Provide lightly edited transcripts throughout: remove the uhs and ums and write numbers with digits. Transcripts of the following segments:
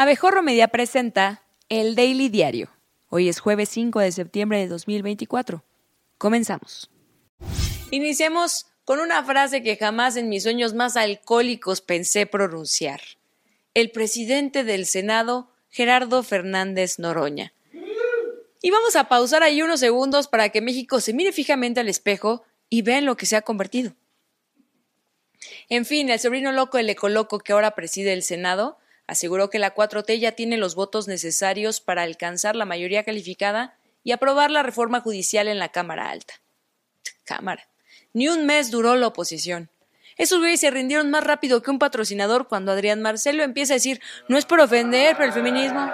Abejorro Media presenta El Daily Diario. Hoy es jueves 5 de septiembre de 2024. Comenzamos. Iniciemos con una frase que jamás en mis sueños más alcohólicos pensé pronunciar. El presidente del Senado, Gerardo Fernández Noroña. Y vamos a pausar ahí unos segundos para que México se mire fijamente al espejo y vea en lo que se ha convertido. En fin, el sobrino loco del ecoloco que ahora preside el Senado aseguró que la 4T ya tiene los votos necesarios para alcanzar la mayoría calificada y aprobar la reforma judicial en la Cámara Alta. Cámara. Ni un mes duró la oposición. Esos güeyes se rindieron más rápido que un patrocinador cuando Adrián Marcelo empieza a decir, no es por ofender, pero el feminismo.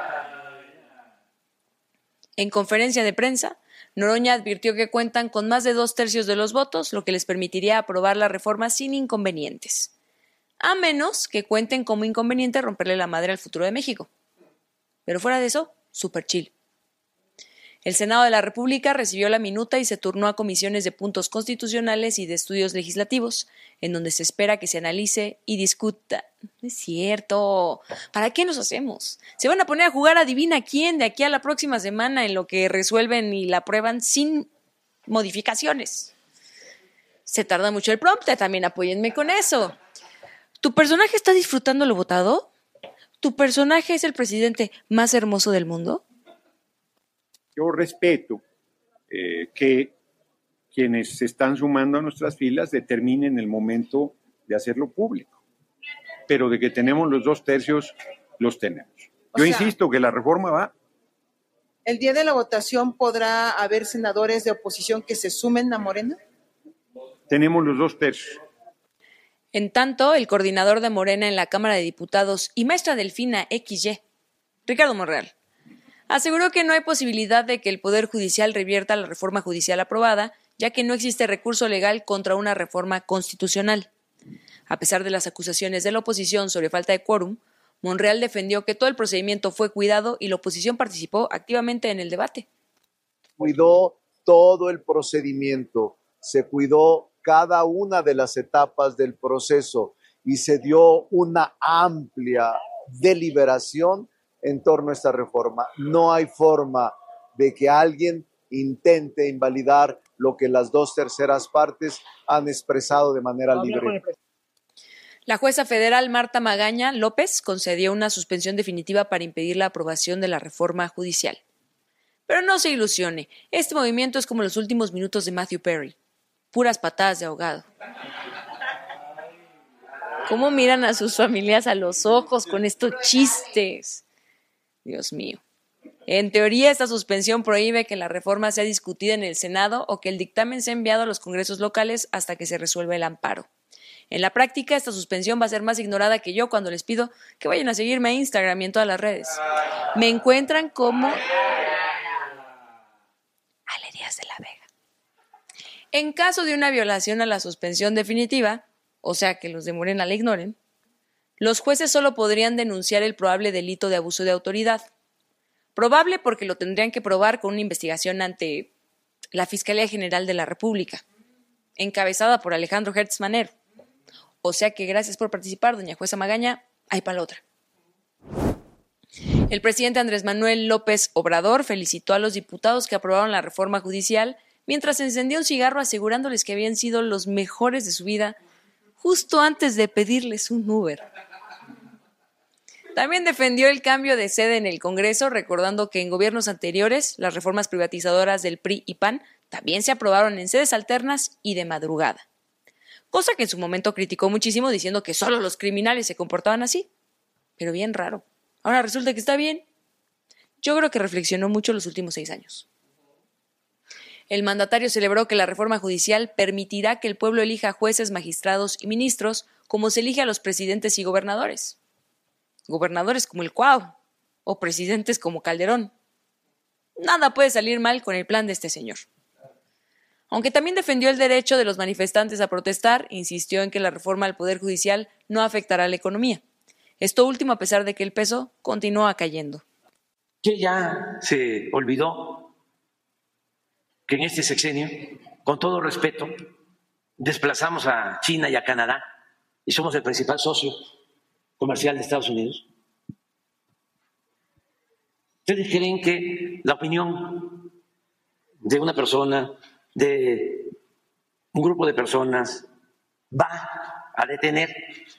En conferencia de prensa, Noroña advirtió que cuentan con más de 2/3 de los votos, lo que les permitiría aprobar la reforma sin inconvenientes. A menos que cuenten como inconveniente romperle la madre al futuro de México. Pero fuera de eso, súper chill. El Senado de la República recibió la minuta y se turnó a comisiones de puntos constitucionales y de estudios legislativos, en donde se espera que se analice y discuta. No es cierto. ¿Para qué nos hacemos? Se van a poner a jugar adivina quién de aquí a la próxima semana en lo que resuelven y la aprueban sin modificaciones. Se tarda mucho el prompte, también apóyenme con eso. ¿Tu personaje está disfrutando lo votado? ¿Tu personaje es el presidente más hermoso del mundo? Yo respeto que quienes se están sumando a nuestras filas determinen el momento de hacerlo público, pero de que tenemos los 2/3, los tenemos. Yo insisto que la reforma va. ¿El día de la votación podrá haber senadores de oposición que se sumen a Morena? Tenemos los 2/3. En tanto, el coordinador de Morena en la Cámara de Diputados y maestra Delfina XY, Ricardo Monreal, aseguró que no hay posibilidad de que el Poder Judicial revierta la reforma judicial aprobada, ya que no existe recurso legal contra una reforma constitucional. A pesar de las acusaciones de la oposición sobre falta de quórum, Monreal defendió que todo el procedimiento fue cuidado y la oposición participó activamente en el debate. Cuidó todo el procedimiento, se cuidó cada una de las etapas del proceso y se dio una amplia deliberación en torno a esta reforma. No hay forma de que alguien intente invalidar lo que las 2/3 partes han expresado de manera libre. La jueza federal Marta Magaña López concedió una suspensión definitiva para impedir la aprobación de la reforma judicial. Pero no se ilusione, este movimiento es como los últimos minutos de Matthew Perry. Puras patadas de ahogado. ¿Cómo miran a sus familias a los ojos con estos chistes? Dios mío. En teoría, esta suspensión prohíbe que la reforma sea discutida en el Senado o que el dictamen sea enviado a los congresos locales hasta que se resuelva el amparo. En la práctica, esta suspensión va a ser más ignorada que yo cuando les pido que vayan a seguirme a Instagram y en todas las redes. Me encuentran como Ale Díaz de la Vega. En caso de una violación a la suspensión definitiva, o sea que los de Morena la ignoren, los jueces solo podrían denunciar el probable delito de abuso de autoridad. Probable porque lo tendrían que probar con una investigación ante la Fiscalía General de la República, encabezada por Alejandro Gertz Manero. O sea que gracias por participar, doña jueza Magaña, hay para la otra. El presidente Andrés Manuel López Obrador felicitó a los diputados que aprobaron la reforma judicial mientras encendía un cigarro asegurándoles que habían sido los mejores de su vida justo antes de pedirles un Uber. También defendió el cambio de sede en el Congreso, recordando que en gobiernos anteriores las reformas privatizadoras del PRI y PAN también se aprobaron en sedes alternas y de madrugada. Cosa que en su momento criticó muchísimo diciendo que solo los criminales se comportaban así. Pero bien raro. Ahora resulta que está bien. Yo creo que reflexionó mucho los últimos 6 años. El mandatario celebró que la reforma judicial permitirá que el pueblo elija jueces, magistrados y ministros como se elige a los presidentes y gobernadores. Gobernadores como el Cuau o presidentes como Calderón. Nada puede salir mal con el plan de este señor. Aunque también defendió el derecho de los manifestantes a protestar, insistió en que la reforma al Poder Judicial no afectará a la economía. Esto último a pesar de que el peso continúa cayendo. Que ya se olvidó que en este sexenio, con todo respeto, desplazamos a China y a Canadá y somos el principal socio comercial de Estados Unidos. ¿Ustedes creen que la opinión de una persona, de un grupo de personas, va a detener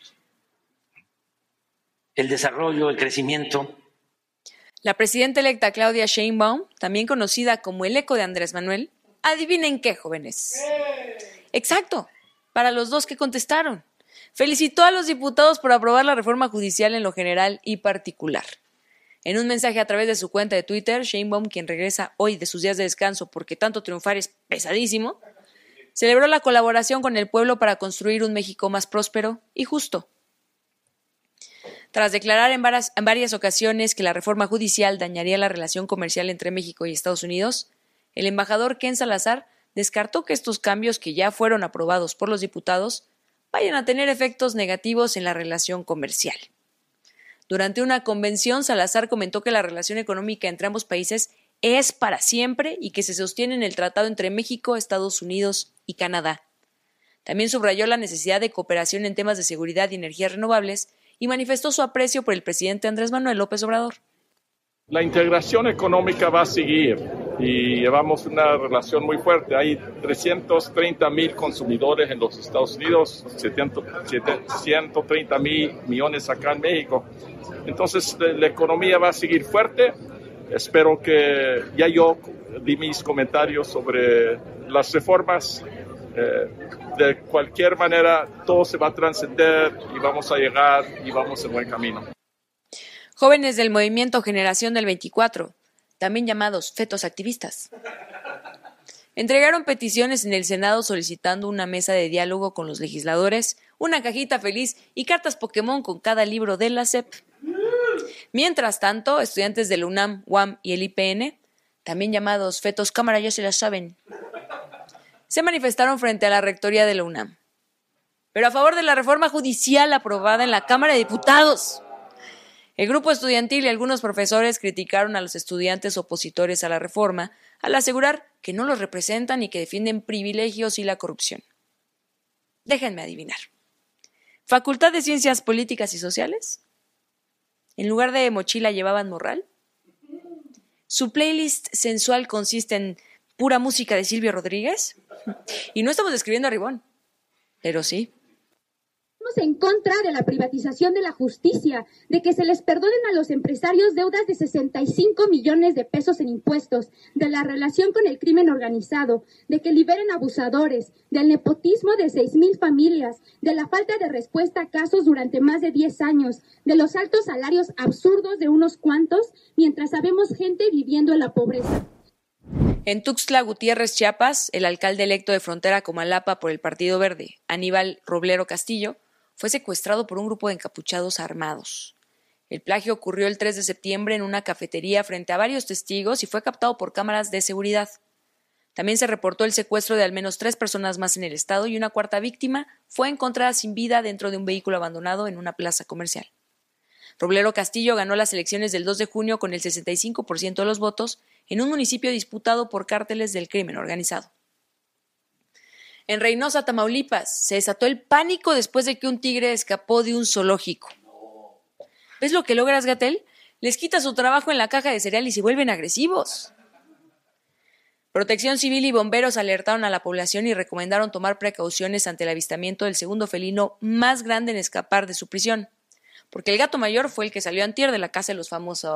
el desarrollo, el crecimiento? La presidenta electa Claudia Sheinbaum, también conocida como el eco de Andrés Manuel, adivinen qué, jóvenes. Exacto, para los dos que contestaron. Felicitó a los diputados por aprobar la reforma judicial en lo general y particular. En un mensaje a través de su cuenta de Twitter, Sheinbaum, quien regresa hoy de sus días de descanso porque tanto triunfar es pesadísimo, celebró la colaboración con el pueblo para construir un México más próspero y justo. Tras declarar en varias ocasiones que la reforma judicial dañaría la relación comercial entre México y Estados Unidos, el embajador Ken Salazar descartó que estos cambios que ya fueron aprobados por los diputados vayan a tener efectos negativos en la relación comercial. Durante una convención, Salazar comentó que la relación económica entre ambos países es para siempre y que se sostiene en el tratado entre México, Estados Unidos y Canadá. También subrayó la necesidad de cooperación en temas de seguridad y energías renovables y manifestó su aprecio por el presidente Andrés Manuel López Obrador. La integración económica va a seguir y llevamos una relación muy fuerte. Hay 330,000 consumidores en los Estados Unidos, 130,000 millones acá en México. Entonces, la economía va a seguir fuerte. Espero que ya yo di mis comentarios sobre las reformas. De cualquier manera, todo se va a trascender y vamos a llegar y vamos en buen camino. Jóvenes del movimiento Generación del 24, también llamados fetos activistas, entregaron peticiones en el Senado solicitando una mesa de diálogo con los legisladores, una cajita feliz y cartas Pokémon con cada libro de la SEP. Mientras tanto, estudiantes de la UNAM, UAM y el IPN, también llamados fetos cámara ya se la saben, se manifestaron frente a la rectoría de la UNAM, pero a favor de la reforma judicial aprobada en la Cámara de Diputados. El grupo estudiantil y algunos profesores criticaron a los estudiantes opositores a la reforma al asegurar que no los representan y que defienden privilegios y la corrupción. Déjenme adivinar. ¿Facultad de Ciencias Políticas y Sociales? ¿En lugar de mochila llevaban morral? ¿Su playlist sensual consiste en pura música de Silvio Rodríguez? Y no estamos describiendo a Ribón, pero sí. En contra de la privatización de la justicia, de que se les perdonen a los empresarios deudas de 65 millones de pesos en impuestos, de la relación con el crimen organizado, de que liberen abusadores, del nepotismo de 6,000 familias, de la falta de respuesta a casos durante más de 10 años, de los altos salarios absurdos de unos cuantos, mientras sabemos gente viviendo en la pobreza. En Tuxtla Gutiérrez, Chiapas, el alcalde electo de Frontera Comalapa por el Partido Verde, Aníbal Roblero Castillo, fue secuestrado por un grupo de encapuchados armados. El plagio ocurrió el 3 de septiembre en una cafetería frente a varios testigos y fue captado por cámaras de seguridad. También se reportó el secuestro de al menos 3 personas más en el estado y una cuarta víctima fue encontrada sin vida dentro de un vehículo abandonado en una plaza comercial. Roblero Castillo ganó las elecciones del 2 de junio con el 65% de los votos en un municipio disputado por cárteles del crimen organizado. En Reynosa, Tamaulipas, se desató el pánico después de que un tigre escapó de un zoológico. ¿Ves lo que logras, Gatell? Les quita su trabajo en la caja de cereal y se vuelven agresivos. Protección Civil y bomberos alertaron a la población y recomendaron tomar precauciones ante el avistamiento del segundo felino más grande en escapar de su prisión, porque el gato mayor fue el que salió antier de la casa de los famosos.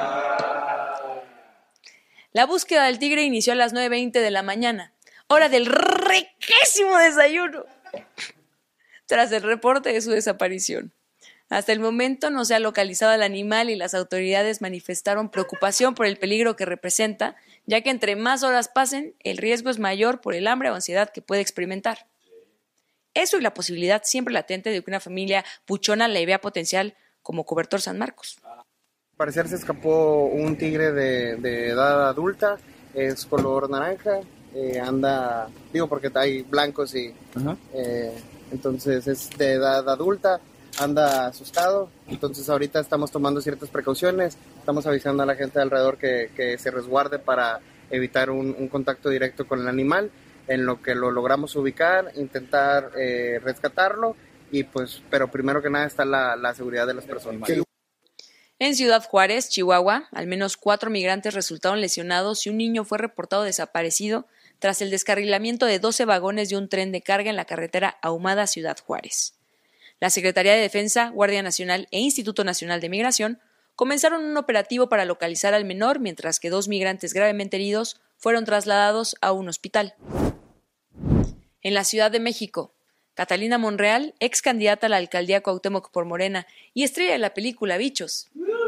La búsqueda del tigre inició a las 9:20 de la mañana, hora del riquísimo desayuno, tras el reporte de su desaparición. Hasta el momento no se ha localizado al animal y las autoridades manifestaron preocupación por el peligro que representa, ya que entre más horas pasen, el riesgo es mayor por el hambre o ansiedad que puede experimentar. Eso y la posibilidad siempre latente de que una familia puchona le vea potencial como Cobertor San Marcos. Al parecer se escapó un tigre de edad adulta, es color naranja, anda, digo porque hay blancos y entonces es de edad adulta, anda asustado, entonces ahorita estamos tomando ciertas precauciones, estamos avisando a la gente alrededor que se resguarde para evitar un contacto directo con el animal, en lo que lo logramos ubicar, intentar rescatarlo, y pues, pero primero que nada está la seguridad de las personas. En Ciudad Juárez, Chihuahua, al menos 4 migrantes resultaron lesionados y un niño fue reportado desaparecido tras el descarrilamiento de 12 vagones de un tren de carga en la carretera Ahumada-Ciudad Juárez. La Secretaría de Defensa, Guardia Nacional e Instituto Nacional de Migración comenzaron un operativo para localizar al menor, mientras que 2 migrantes gravemente heridos fueron trasladados a un hospital. En la Ciudad de México, Catalina Monreal, ex candidata a la alcaldía Cuauhtémoc por Morena y estrella de la película Bichos,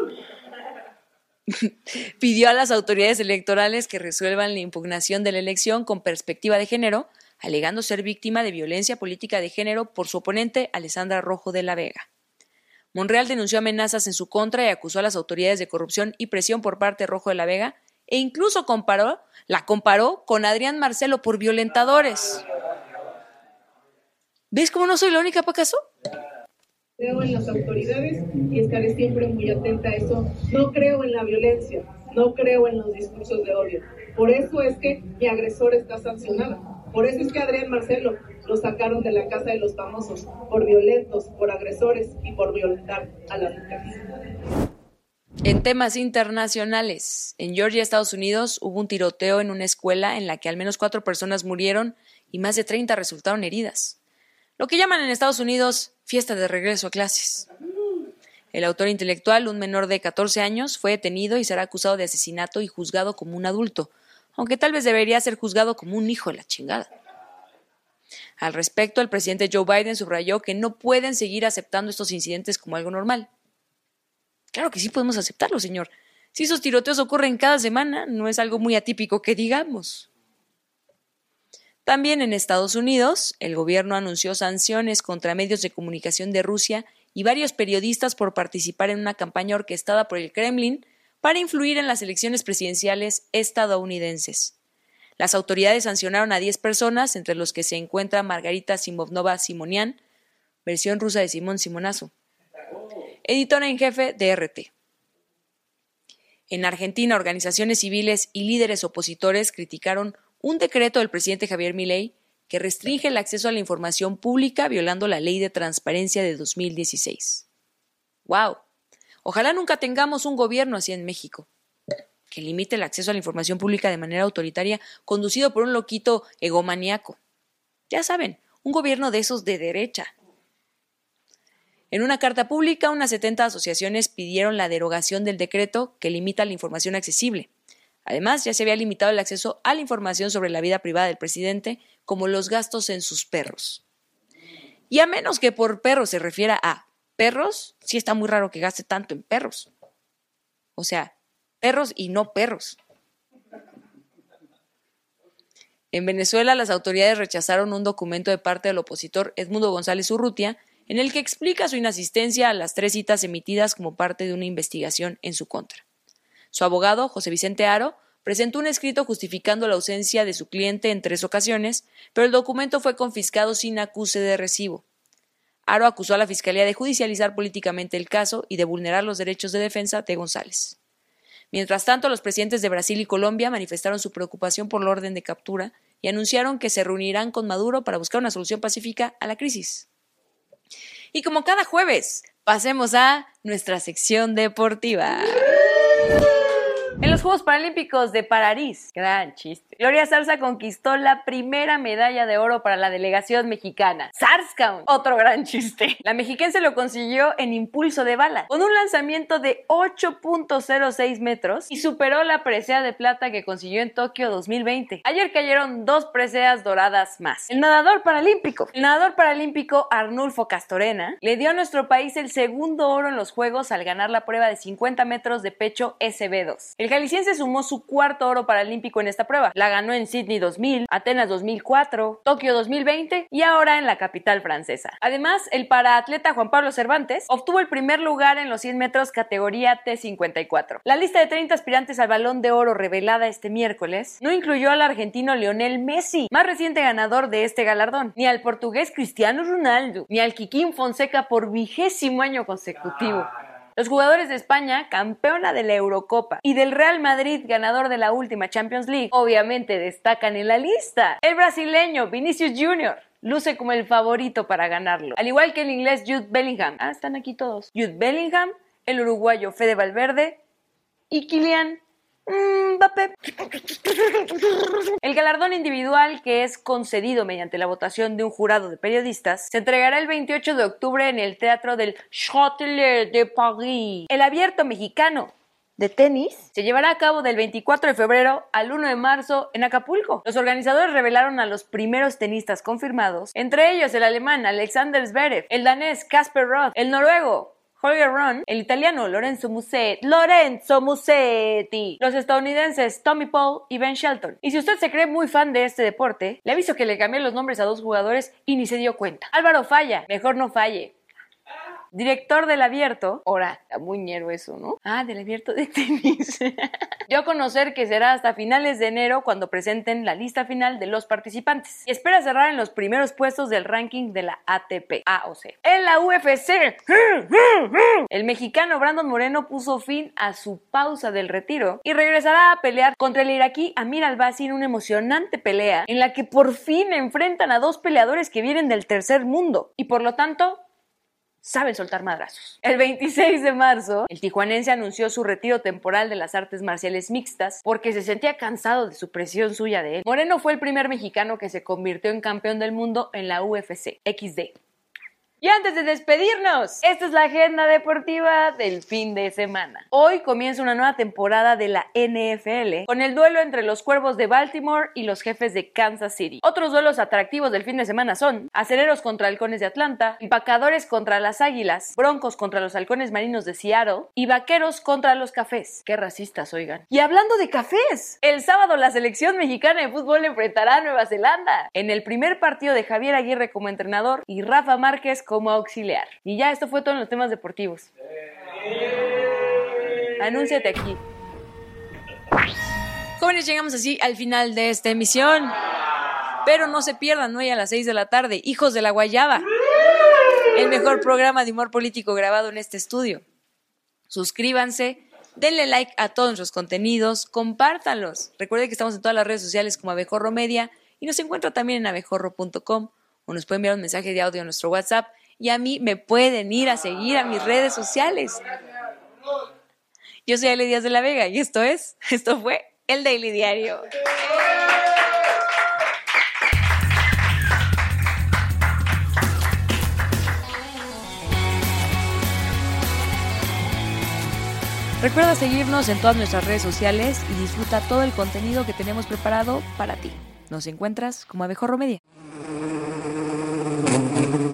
pidió a las autoridades electorales que resuelvan la impugnación de la elección con perspectiva de género, alegando ser víctima de violencia política de género por su oponente Alessandra Rojo de la Vega. Monreal denunció amenazas en su contra y acusó a las autoridades de corrupción y presión por parte de Rojo de la Vega e incluso la comparó con Adrián Marcelo por violentadores. ¿Ves cómo no soy la única, Pacaso? Creo en las autoridades y estaré siempre muy atenta a eso. No creo en la violencia, no creo en los discursos de odio. Por eso es que mi agresor está sancionado. Por eso es que Adrián Marcelo lo sacaron de la casa de los famosos, por violentos, por agresores y por violentar a las mujeres. En temas internacionales, en Georgia, Estados Unidos, hubo un tiroteo en una escuela en la que al menos 4 personas murieron y más de 30 resultaron heridas. Lo que llaman en Estados Unidos fiesta de regreso a clases. El autor intelectual, un menor de 14 años, fue detenido y será acusado de asesinato y juzgado como un adulto, aunque tal vez debería ser juzgado como un hijo de la chingada. Al respecto, el presidente Joe Biden subrayó que no pueden seguir aceptando estos incidentes como algo normal. Claro que sí podemos aceptarlo, señor. Si esos tiroteos ocurren cada semana, no es algo muy atípico que digamos. También en Estados Unidos, el gobierno anunció sanciones contra medios de comunicación de Rusia y varios periodistas por participar en una campaña orquestada por el Kremlin para influir en las elecciones presidenciales estadounidenses. Las autoridades sancionaron a 10 personas, entre los que se encuentra Margarita Simovnova Simonian, versión rusa de Simón Simonazo, editora en jefe de RT. En Argentina, organizaciones civiles y líderes opositores criticaron un decreto del presidente Javier Milei que restringe el acceso a la información pública violando la Ley de Transparencia de 2016. ¡Wow! Ojalá nunca tengamos un gobierno así en México, que limite el acceso a la información pública de manera autoritaria, conducido por un loquito egomaníaco. Ya saben, un gobierno de esos de derecha. En una carta pública, unas 70 asociaciones pidieron la derogación del decreto que limita la información accesible. Además, ya se había limitado el acceso a la información sobre la vida privada del presidente, como los gastos en sus perros. Y a menos que por perros se refiera a perros, sí está muy raro que gaste tanto en perros. O sea, perros y no perros. En Venezuela, las autoridades rechazaron un documento de parte del opositor Edmundo González Urrutia, en el que explica su inasistencia a las 3 citas emitidas como parte de una investigación en su contra. Su abogado, José Vicente Haro, presentó un escrito justificando la ausencia de su cliente en 3 ocasiones, pero el documento fue confiscado sin acuse de recibo. Haro acusó a la Fiscalía de judicializar políticamente el caso y de vulnerar los derechos de defensa de González. Mientras tanto, los presidentes de Brasil y Colombia manifestaron su preocupación por la orden de captura y anunciaron que se reunirán con Maduro para buscar una solución pacífica a la crisis. Y como cada jueves, pasemos a nuestra sección deportiva. En los Juegos Paralímpicos de París, gran chiste, Gloria Zarza conquistó la primera medalla de oro para la delegación mexicana. ¡Sarscount! Otro gran chiste. La mexiquense lo consiguió en impulso de bala, con un lanzamiento de 8.06 metros y superó la presea de plata que consiguió en Tokio 2020. Ayer cayeron 2 preseas doradas más. El nadador paralímpico Arnulfo Castorena le dio a nuestro país el segundo oro en los Juegos al ganar la prueba de 50 metros de pecho SB2. El jalisciense sumó su 4º oro paralímpico en esta prueba. La ganó en Sydney 2000, Atenas 2004, Tokio 2020 y ahora en la capital francesa. Además, el paraatleta Juan Pablo Cervantes obtuvo el primer lugar en los 100 metros categoría T54. La lista de 30 aspirantes al Balón de Oro revelada este miércoles no incluyó al argentino Lionel Messi, más reciente ganador de este galardón, ni al portugués Cristiano Ronaldo, ni al Kikín Fonseca por 20º año consecutivo. Los jugadores de España, campeona de la Eurocopa, y del Real Madrid, ganador de la última Champions League, obviamente destacan en la lista. El brasileño Vinicius Jr. luce como el favorito para ganarlo, al igual que el inglés Jude Bellingham. Están aquí todos. Jude Bellingham, el uruguayo Fede Valverde y Kylian Mbappé. El galardón individual, que es concedido mediante la votación de un jurado de periodistas, se entregará el 28 de octubre en el Teatro del Châtelet de Paris. El Abierto mexicano de tenis se llevará a cabo del 24 de febrero al 1 de marzo en Acapulco. Los organizadores revelaron a los primeros tenistas confirmados, entre ellos el alemán Alexander Zverev, el danés Casper Ruud, el noruego Holger Rune, el italiano Lorenzo Musetti, los estadounidenses Tommy Paul y Ben Shelton. Y si usted se cree muy fan de este deporte, le aviso que le cambié los nombres a 2 jugadores y ni se dio cuenta. Álvaro Falla, mejor no falle. Director del Abierto, ahora está muy ñero eso, ¿no? Del Abierto de tenis. Dio a conocer que será hasta finales de enero cuando presenten la lista final de los participantes y espera cerrar en los primeros puestos del ranking de la ATP, A o C. En la UFC, el mexicano Brandon Moreno puso fin a su pausa del retiro y regresará a pelear contra el iraquí Amir Albazi en una emocionante pelea en la que por fin enfrentan a 2 peleadores que vienen del tercer mundo y por lo tanto saben soltar madrazos. El 26 de marzo, el tijuanense anunció su retiro temporal de las artes marciales mixtas porque se sentía cansado de su presión suya de él. Moreno fue el primer mexicano que se convirtió en campeón del mundo en la UFC XD. Y antes de despedirnos, esta es la agenda deportiva del fin de semana. Hoy comienza una nueva temporada de la NFL con el duelo entre los Cuervos de Baltimore y los Jefes de Kansas City. Otros duelos atractivos del fin de semana son Acereros contra Halcones de Atlanta, Empacadores contra las Águilas, Broncos contra los Halcones Marinos de Seattle y Vaqueros contra los Cafés. Qué racistas, oigan. Y hablando de cafés, el sábado la selección mexicana de fútbol enfrentará a Nueva Zelanda en el primer partido de Javier Aguirre como entrenador y Rafa Márquez como auxiliar. Y ya, esto fue todo en los temas deportivos. Anúnciate aquí. Jóvenes, llegamos así al final de esta emisión. Pero no se pierdan hoy a las 6 de la tarde, Hijos de la Guayaba, el mejor programa de humor político grabado en este estudio. Suscríbanse, denle like a todos nuestros contenidos, compártanlos. Recuerden que estamos en todas las redes sociales como Abejorro Media y nos encuentran también en abejorro.com o nos pueden enviar un mensaje de audio a nuestro WhatsApp. Y a mí me pueden ir a seguir a mis redes sociales. Yo soy Ale Díaz de la Vega y esto fue el Daily Diario. Recuerda seguirnos en todas nuestras redes sociales y disfruta todo el contenido que tenemos preparado para ti. Nos encuentras como Abejorro Media.